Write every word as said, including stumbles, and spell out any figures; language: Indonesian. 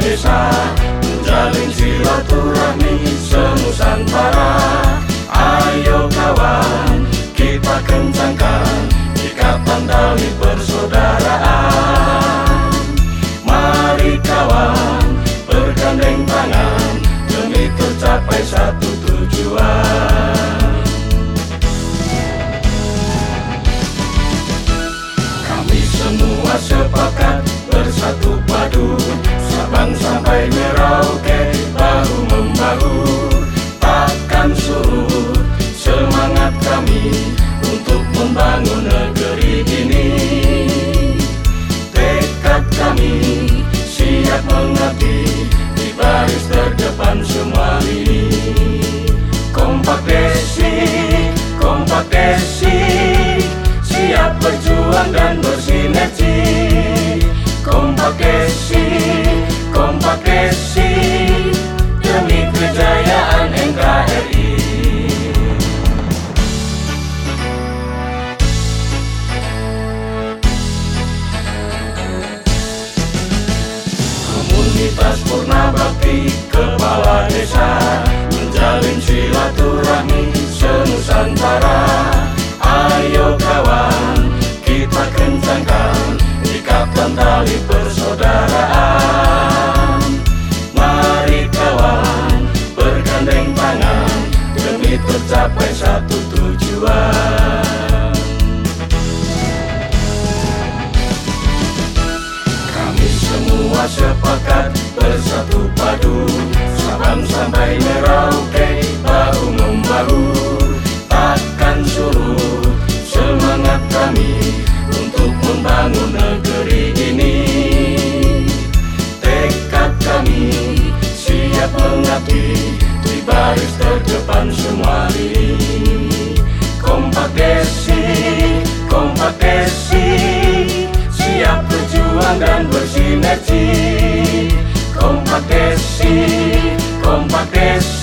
desa, menjalin silaturahmi senusantara. Ayo kawan, kita kencangkan ikatan tali persaudaraan. Mari kawan, bergandeng tangan demi tercapai satu tujuan. Kami semua sepakat bersatu padu, Sabang sampai Merauke bahu membahu. Takkan surut semangat kami untuk membangun negeri ini. Tekad kami siap mengabdi di baris terdepan semua lini. Kompak Desi, kompak Desi, siap berjuang dan bersinergi. Kompak Desi, kompak Desi, demi kejayaan N K R I. Komunitas Purna Bakti Kepala Desa, menjalin silaturahmi senusantara. Ayo kawan, kita kencangkan ikatan tali persaudaraan. Mari kawan, bergandeng tangan demi tercapai satu tujuan. Kami semua sepakat bersatu padu, Sabang sampai Merauke bahu membahu. Takkan surut semangat kami untuk membangun negeri ini. Tekad kami siap mengabdi di baris terdepan semua lini. Kompak Desi, kompak Desi, siap berjuang dan bersinergi. Kompak Desi, kompak Desi,